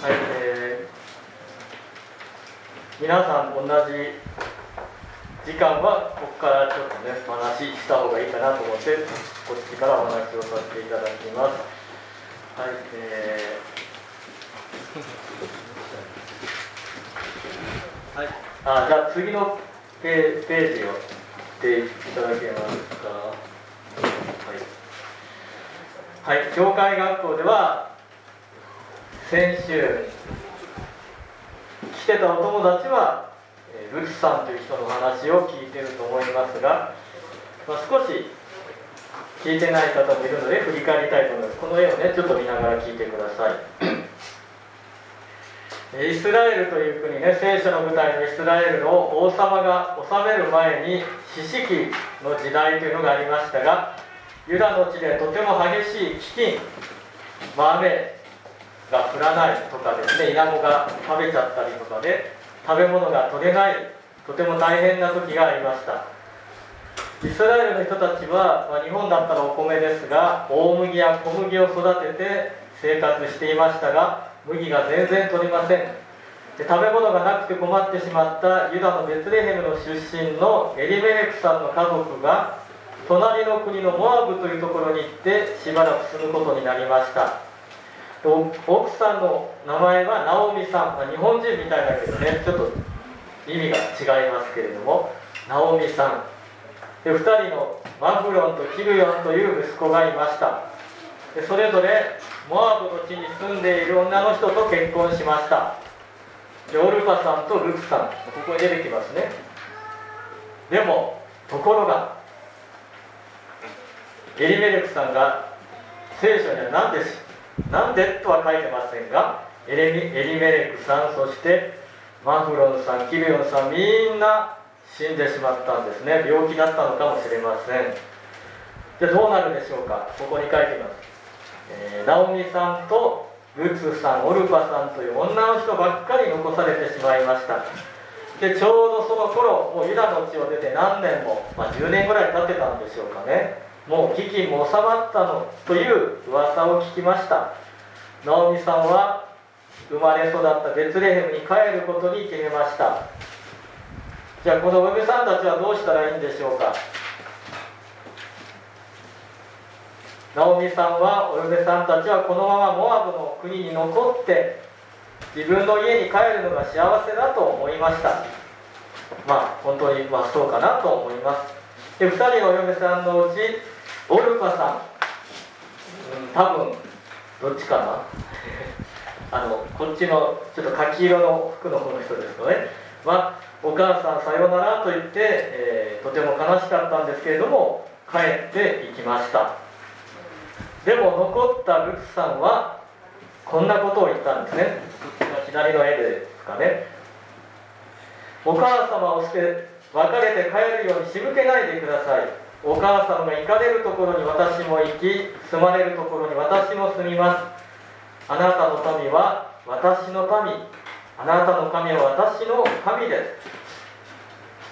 はい、皆さん同じ時間はここからちょっとねお話しした方がいいかなと思ってこっちからお話をさせていただきます。はい、はい、じゃあ次のページをしていただけますか。はい、はい、教会学校では先週来てたお友達はルツさんという人の話を聞いていると思いますが、少し聞いてない方もいるので振り返りたいと思います。この絵をねちょっと見ながら聞いてください。イスラエルという国ね、聖書の舞台のイスラエルの王様が治める前に四式の時代というのがありましたが、ユダの地でとても激しい飢饉、雨が降らないとかですね、イナゴが食べちゃったりとかで食べ物が取れない、とても大変な時がありました。イスラエルの人たちは、日本だったらお米ですが大麦や小麦を育てて生活していましたが、麦が全然取れません。で、食べ物がなくて困ってしまったユダのベツレヘムの出身のエリメレクさんの家族が隣の国のモアブというところに行ってしばらく住むことになりました。奥さんの名前はナオミさん、日本人みたいだけどねちょっと意味が違いますけれども、ナオミさんで、2人のマフロンとキルヨンという息子がいました。で、それぞれモアブの地に住んでいる女の人と結婚しました。で、オルパさんとルツさん、ここに出てきますね。でもところがエリメレクさんが、聖書にはなんでとは書いてませんが、エリメレクさん、そしてマフロンさん、キルヨンさん、みんな死んでしまったんですね。病気だったのかもしれません。で、どうなるでしょうか。ここに書いています。ナオミさんとルツさん、オルパさんという女の人ばっかり残されてしまいました。で、ちょうどその頃、もうユダの地を出て何年も、10年ぐらい経ってたんでしょうかね。もう飢饉も収まったのという噂を聞きました。ナオミさんは生まれ育ったベツレヘムに帰ることに決めました。じゃあこのお嫁さんたちはどうしたらいいんでしょうか。ナオミさんは、お嫁さんたちはこのままモアブの国に残って自分の家に帰るのが幸せだと思いました。本当にそうかなと思います。で、2人のお嫁さんのうちオルパさん、多分どっちかなこっちのちょっと柿色の服の方の人ですとね、お母さんさようならと言って、とても悲しかったんですけれども帰っていきました。でも残ったルツさんはこんなことを言ったんですね。左の絵ですかね。お母様を捨て別れて帰るように仕向けないでください。お母様が行かれるところに私も行き、住まれるところに私も住みます。あなたの民は私の民、あなたの神は私の神です。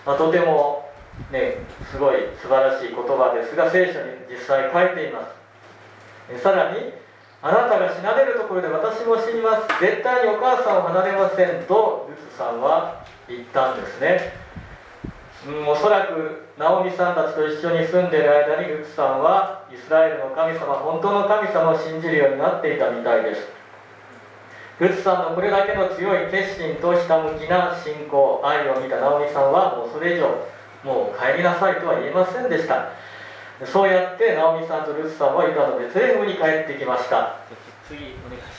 とてもね、すごい素晴らしい言葉ですが、聖書に実際書いています。さらに、あなたが死なれるところで私も死にます。絶対にお母さんを離れませんとルツさんは言ったんですね。おそらくナオミさんたちと一緒に住んでいる間にルツさんはイスラエルの神様、本当の神様を信じるようになっていたみたいです。ルツさんのこれだけの強い決心とひたむきな信仰、愛を見たナオミさんはもうそれ以上もう帰りなさいとは言えませんでした。そうやってナオミさんとルツさんはユダのベツレヘムに帰ってきました。次お願い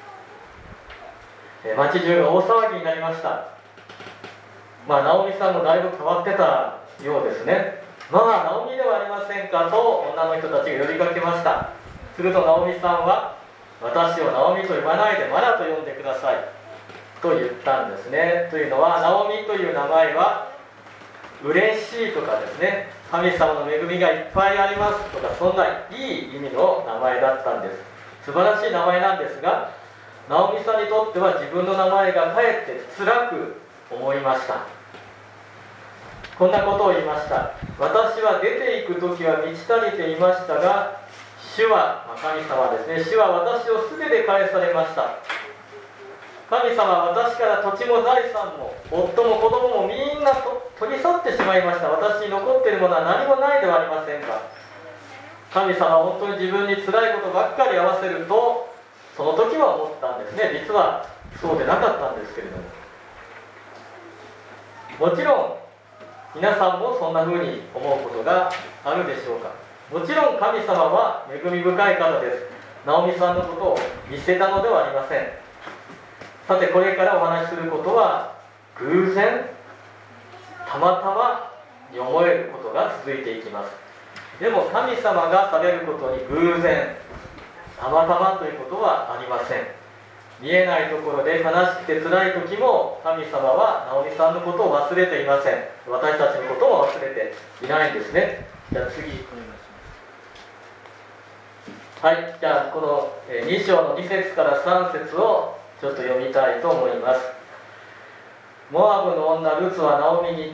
します。町中が大騒ぎになりました。ナオミさんもだいぶ変わってたようですね。ナオミではありませんかと女の人たちが呼びかけました。するとナオミさんは、私をナオミと呼ばないでマラと呼んでくださいと言ったんですね。というのは、ナオミという名前は嬉しいとかですね、神様の恵みがいっぱいありますとか、そんないい意味の名前だったんです。素晴らしい名前なんですが、ナオミさんにとっては自分の名前がかえって辛く思いました。こんなことを言いました。私は出ていく時は満ち足りていましたが、主は、神様ですね、主は私をすべて返されました。 神様は私から土地も財産も夫も子供もみんな取り去ってしまいました。私に残っているものは何もないではありませんか。神様は本当に自分に辛いことばっかり合わせるとその時は思ったんですね。実はそうでなかったんですけれども、もちろん皆さんもそんな風に思うことがあるでしょうか。もちろん神様は恵み深い方です。ナオミさんのことを見捨てたのではありません。さてこれからお話しすることは偶然たまたまに思えることが続いていきます。でも神様がされることに偶然たまたまということはありません。見えないところで悲しくて辛い時も神様はナオミさんのことを忘れていません。私たちのことも忘れていないんですね。じゃあ次お願いします。はい、じゃあこの2章の2節から3節をちょっと読みたいと思います。モアブの女ルツはナオミに言った。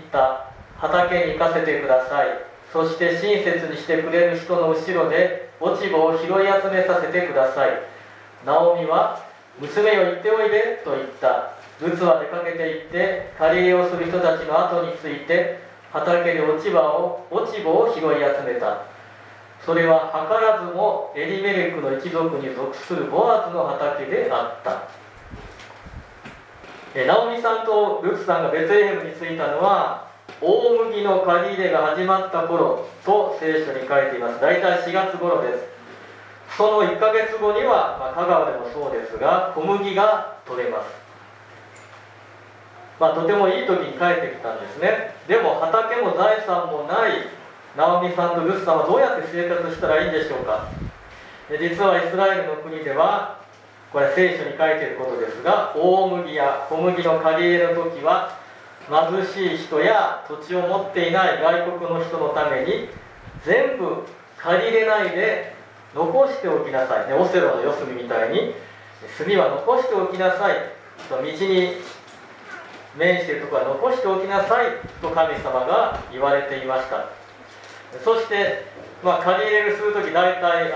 畑に行かせてください。そして親切にしてくれる人の後ろで落ち葉を拾い集めさせてください。ナオミは娘よ行っておいでと言った。ルツは出かけて行って借り入れをする人たちの後について畑で落ち葉を拾い集めた。それは図らずもエリメレクの一族に属するボアズの畑であった。ナオミさんとルツさんがベツレヘムに着いたのは大麦の借り入れが始まった頃と聖書に書いています。大体4月頃です。その1ヶ月後には、香川でもそうですが小麦が取れます。とてもいい時に帰ってきたんですね。でも畑も財産もないナオミさんとルツさんはどうやって生活したらいいんでしょうか。実はイスラエルの国ではこれ聖書に書いていることですが、大麦や小麦の借り入れの時は貧しい人や土地を持っていない外国の人のために全部借り入れないで残しておきなさい、オセロの四隅みたいに炭は残しておきなさいと、道に面しているところは残しておきなさいと神様が言われていました。そして、借り入れする時大体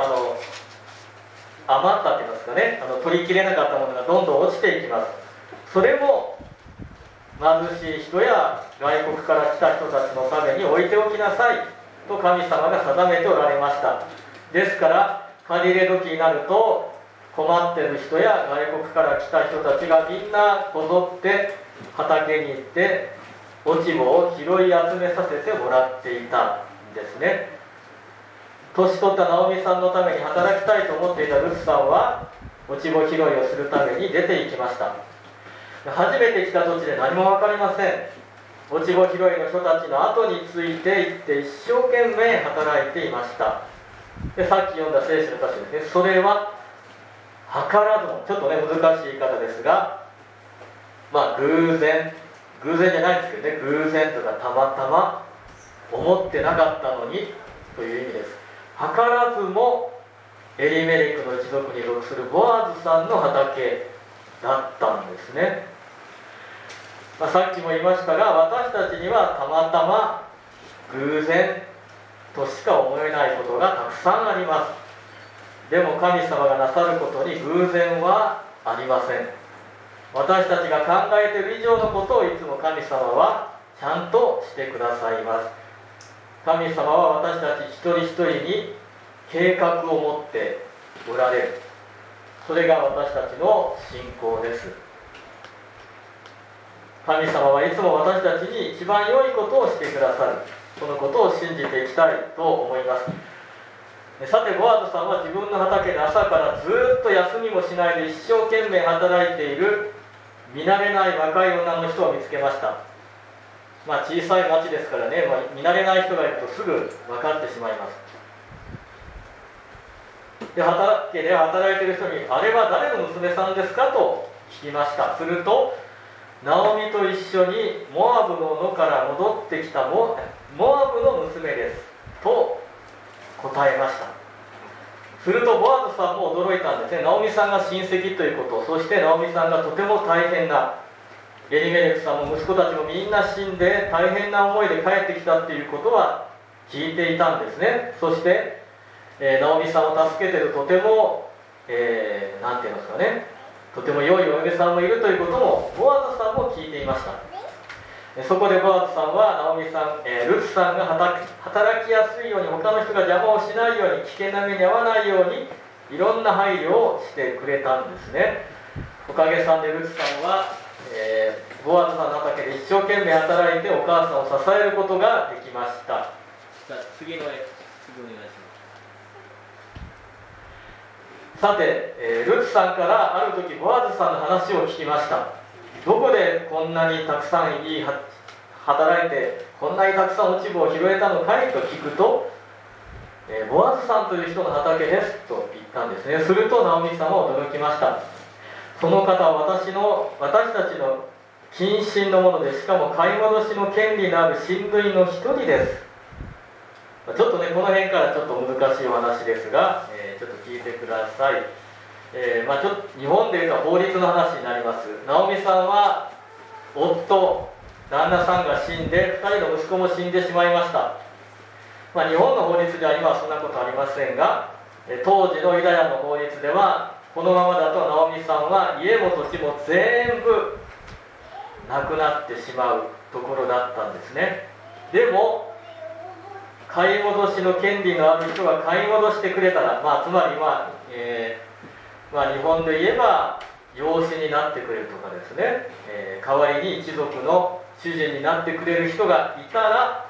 余ったって言いますかね、取りきれなかったものがどんどん落ちていきます。それも貧しい人や外国から来た人たちのために置いておきなさいと神様が定めておられました。ですから借り入れ時になると困っている人や外国から来た人たちがみんなこぞって畑に行って落ち葉を拾い集めさせてもらっていたんですね。年取ったナオミさんのために働きたいと思っていたルツさんは落ち葉拾いをするために出て行きました。初めて来た土地で何も分かりません。落ち葉拾いの人たちの後について行って一生懸命働いていました。でさっき読んだ聖書の箇所ですね。それは図らずも、ちょっとね難しい言い方ですが、偶然じゃないんですけどね、偶然とかたまたま思ってなかったのにという意味です。図らずもエリメレクの一族に属するボアズさんの畑だったんですね。さっきも言いましたが、私たちにはたまたま偶然としか思えないことがたくさんあります。でも神様がなさることに偶然はありません。私たちが考えている以上のことをいつも神様はちゃんとしてくださいます。神様は私たち一人一人に計画を持っておられる。それが私たちの信仰です。神様はいつも私たちに一番良いことをしてくださる。そのことを信じていきたいと思います。さてボアズさんは自分の畑で朝からずっと休みもしないで一生懸命働いている見慣れない若い女の人を見つけました。小さい町ですからね、見慣れない人がいるとすぐ分かってしまいます。で畑で働いている人に、あれは誰の娘さんですかと聞きました。すると、ナオミと一緒にモアブの野から戻ってきたモアブの娘ですと答えました。するとボアズさんも驚いたんですね。ナオミさんが親戚ということ、そしてナオミさんがとても大変な、エリメレクさんも息子たちもみんな死んで大変な思いで帰ってきたということは聞いていたんですね。そして、ナオミさんを助けているとても、なんて言いますかね、 とても良いお嫁さんもいるということもボアズさんも聞いていました。そこでボアズさんはナオミさん、ルツさんが働きやすいように、他の人が邪魔をしないように、危険な目に遭わないようにいろんな配慮をしてくれたんですね。おかげさんでルツさんは、ボアズさんの畑で一生懸命働いてお母さんを支えることができました。じゃあ次の絵、次お願いします。さて、ルツさんからある時ボアズさんの話を聞きました。どこでこんなにたくさん働いてこんなにたくさん落ち葉を拾えたのかいと聞くと、ボアズさんという人の畑ですと言ったんですね。するとナオミさんは驚きました。その方は私たちの近親のもので、しかも買い戻しの権利のある親類の一人です。ちょっとね、この辺からちょっと難しいお話ですが、ちょっと聞いてください。ちょっと日本でいうと法律の話になります。ナオミさんは旦那さんが死んで2人の息子も死んでしまいました。日本の法律では今はそんなことありませんが、当時のユダヤの法律ではこのままだとナオミさんは家も土地も全部なくなってしまうところだったんですね。でも買い戻しの権利のある人が買い戻してくれたら、つまり日本で言えば養子になってくれるとかですね、代わりに一族の主人になってくれる人がいたら、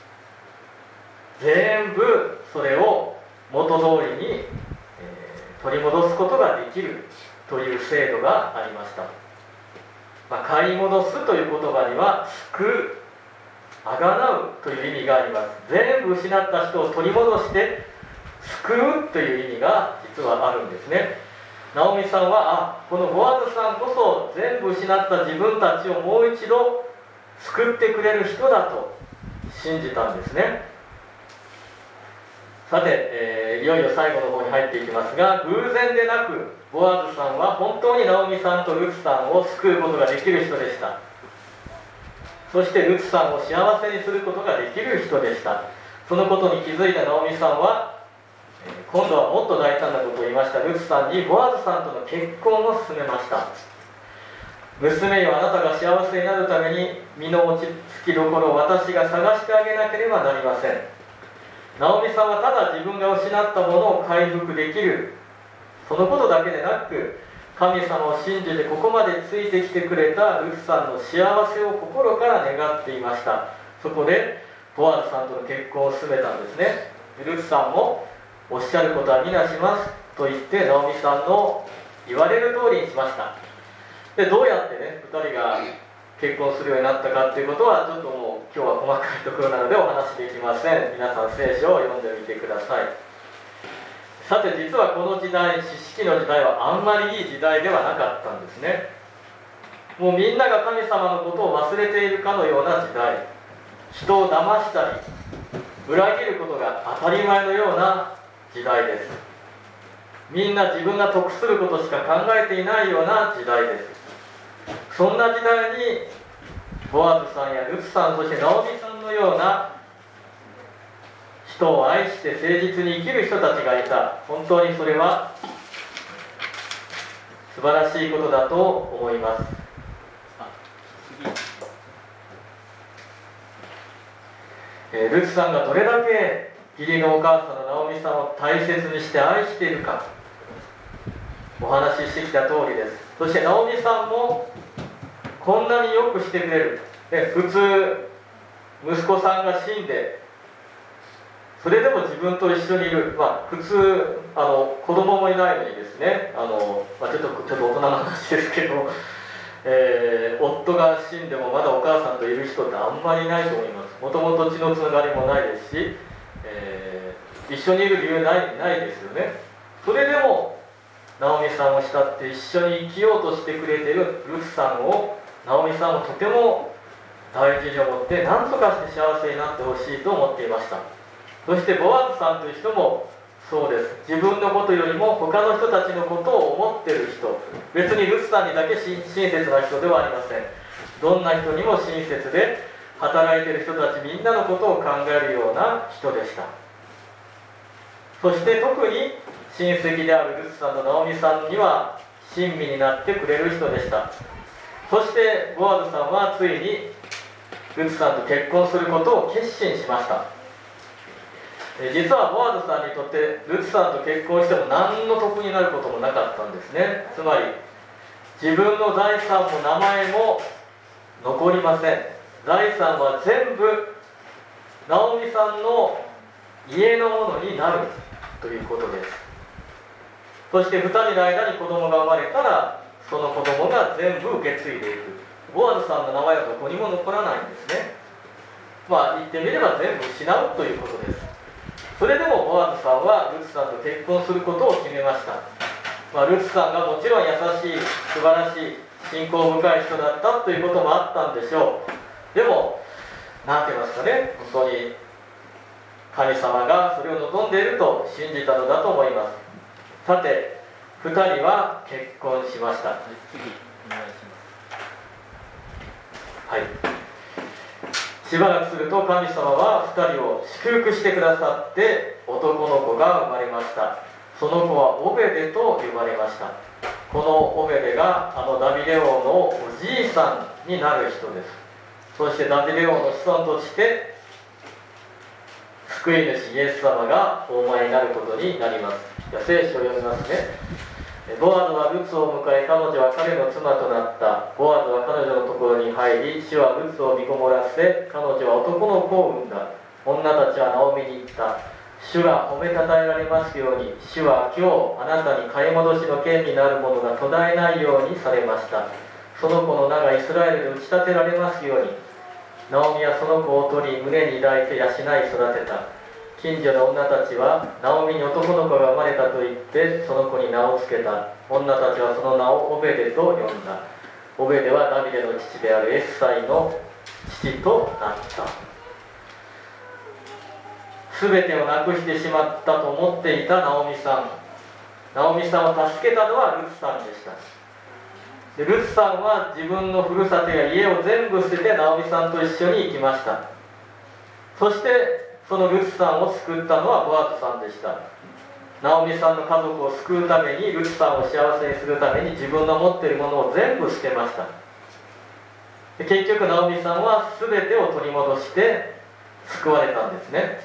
全部それを元通りに、取り戻すことができるという制度がありました。買い戻すという言葉には救う、あがなうという意味があります。全部失った人を取り戻して救うという意味が実はあるんですね。ナオミさんはこのボアズさんこそ全部失った自分たちをもう一度救ってくれる人だと信じたんですね。さて、いよいよ最後の方に入っていきますが、偶然でなくボアズさんは本当にナオミさんとルツさんを救うことができる人でした。そしてルツさんを幸せにすることができる人でした。そのことに気づいたナオミさんは今度はもっと大胆なことを言いました。ルツさんにボアズさんとの結婚を勧めました。娘よ、あなたが幸せになるために身の落ち着きどころを私が探してあげなければなりません。ナオミさんはただ自分が失ったものを回復できる、そのことだけでなく、神様を信じてここまでついてきてくれたルツさんの幸せを心から願っていました。そこでボアズさんとの結婚を勧めたんですね。ルツさんもおっしゃることは皆しますと言ってナオミさんの言われる通りにしました。で、どうやってね、2人が結婚するようになったかということはちょっともう今日は細かいところなのでお話できません。皆さん聖書を読んでみてください。さて、実はこの時代、四式の時代はあんまりいい時代ではなかったんですね。もうみんなが神様のことを忘れているかのような時代、人を騙したり裏切ることが当たり前のような時代です。みんな自分が得することしか考えていないような時代です。そんな時代にボアズさんやルツさん、そしてナオミさんのような人を愛して誠実に生きる人たちがいた。本当にそれは素晴らしいことだと思います。ルツさんがどれだけ義理のお母さんのナオミさんを大切にして愛しているかお話ししてきた通りです。そしてナオミさんもこんなによくしてくれる。普通息子さんが死んでそれでも自分と一緒にいる、普通子供もいないのにですね、ちょっと大人の話ですけど、夫が死んでもまだお母さんといる人ってあんまりいないと思います。もともと血のつながりもないですし、一緒にいる理由ないですよね。それでもナオミさんを慕って一緒に生きようとしてくれているルツさんをナオミさんもとても大事に思って何とかして幸せになってほしいと思っていました。そしてボアズさんという人もそうです。自分のことよりも他の人たちのことを思っている人、別にルツさんにだけ親切な人ではありません。どんな人にも親切で働いている人たちみんなのことを考えるような人でした。そして特に親戚であるルツさんとナオミさんには親身になってくれる人でした。そしてボアズさんはついにルツさんと結婚することを決心しました。実はボアズさんにとってルツさんと結婚しても何の得になることもなかったんですね。つまり自分の財産も名前も残りません。財産は全部ナオミさんの家のものになるということです。そして2人の間に子供が生まれたらその子供が全部受け継いでいく。ボアズさんの名前はどこにも残らないんですね。言ってみれば全部失うということです。それでもボアズさんはルツさんと結婚することを決めました。ルツさんがもちろん優しい、素晴らしい、信仰深い人だったということもあったんでしょう。でも何て言いますかね、本当に神様がそれを望んでいると信じたのだと思います。さて2人は結婚しました。次お願いします。はい、しばらくすると神様は2人を祝福してくださって男の子が生まれました。その子はオベデと呼ばれました。このオベデがダビデ王のおじいさんになる人です。そしてダビデ王の子孫として救い主イエス様がお生まれになることになります。聖書を読みますね。ボアズはルツを迎え、彼女は彼の妻となった。ボアズは彼女のところに入り、主はルツを身ごもらせ、彼女は男の子を産んだ。女たちはナオミに言った。主が褒めたたえられますように、主は今日あなたに買い戻しの権利のあるものが途絶えないようにされました。その子の名がイスラエルで打ち立てられますように。ナオミはその子を取り、胸に抱いて養い育てた。近所の女たちはナオミに男の子が生まれたと言ってその子に名を付けた。女たちはその名をオベデと呼んだ。オベデはダビデの父であるエッサイの父となった。全てをなくしてしまったと思っていたナオミさん。ナオミさんを助けたのはルツさんでした。でルツさんは自分のふるさとや家を全部捨ててナオミさんと一緒に行きました。そしてそのルツさんを救ったのはボアズさんでした。ナオミさんの家族を救うために、ルツさんを幸せにするために自分の持っているものを全部捨てました。で結局ナオミさんは全てを取り戻して救われたんですね。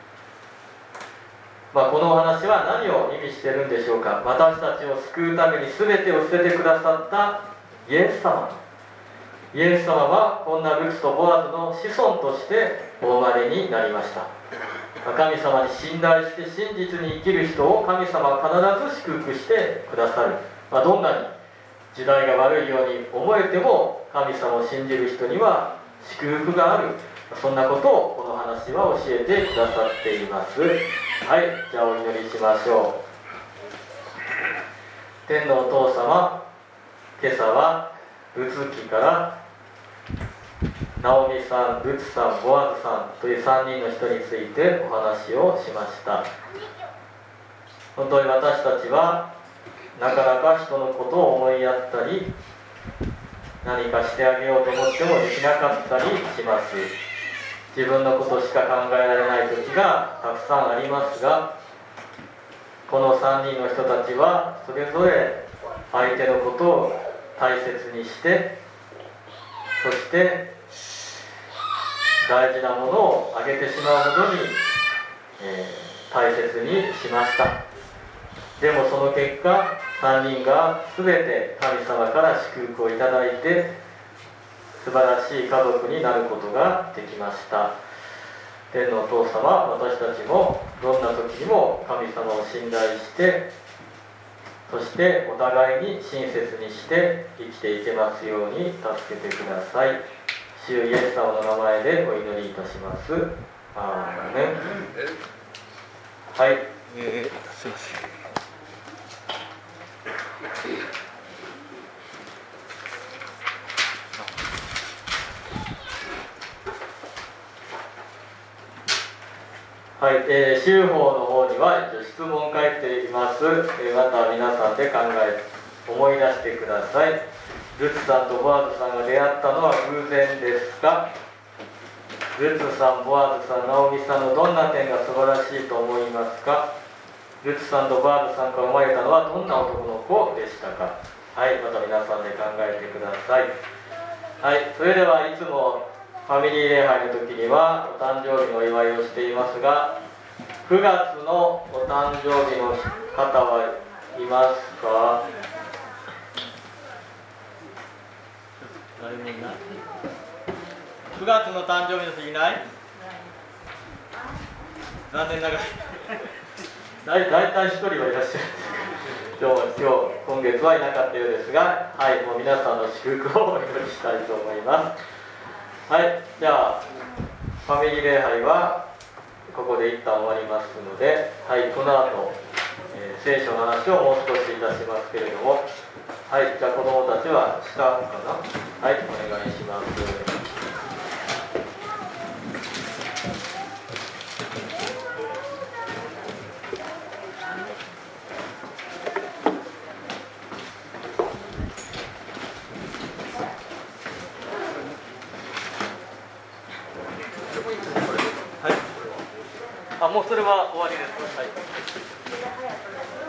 このお話は何を意味しているんでしょうか。私たちを救うために全てを捨ててくださったイエス様。イエス様はこんなルツとボアズの子孫としてお生まれになりました。神様に信頼して真実に生きる人を神様は必ず祝福してくださる。どんなに時代が悪いように思えても神様を信じる人には祝福がある。そんなことをこの話は教えてくださっています。はい、じゃあお祈りしましょう。天のお父様、今朝はルツ記からナオミさん、ルツさん、ボアズさんという3人の人についてお話をしました。本当に私たちはなかなか人のことを思いやったり何かしてあげようと思ってもできなかったりします。自分のことしか考えられない時がたくさんありますが、この3人の人たちはそれぞれ相手のことを大切にして、そして大事なものをあげてしまうほどに、大切にしました。でもその結果、3人が全て神様から祝福をいただいて素晴らしい家族になることができました。天のお父様、私たちもどんな時にも神様を信頼して、そしてお互いに親切にして生きていけますように助けてください。主イエス様の名前でお祈りいたします。アーメン。はい、すいません。はい、修法の方には質問書いています。また皆さんで思い出してください。ルツさんとボアズさんが出会ったのは偶然ですか？ルツさん、ボアズさん、ナオミさんのどんな点が素晴らしいと思いますか？ルツさんとボアズさんから生まれたのはどんな男の子でしたか？ はい、また皆さんで考えてください。はい、それではいつもファミリー礼拝の時にはお誕生日のお祝いをしていますが、9月のお誕生日の方はいますか？誰もいない。9月の誕生日の人いない？残念ながらだいたい1人はいらっしゃる今月はいなかったようですが、はい、もう皆さんの祝福をお祈りしたいと思います。はい、じゃあファミリー礼拝はここで一旦終わりますので、はい、この後、聖書の話をもう少しいたしますけれども、はい、じゃあ子どもたちは下かな、はい、お願いします。もうそれは終わりです。はい。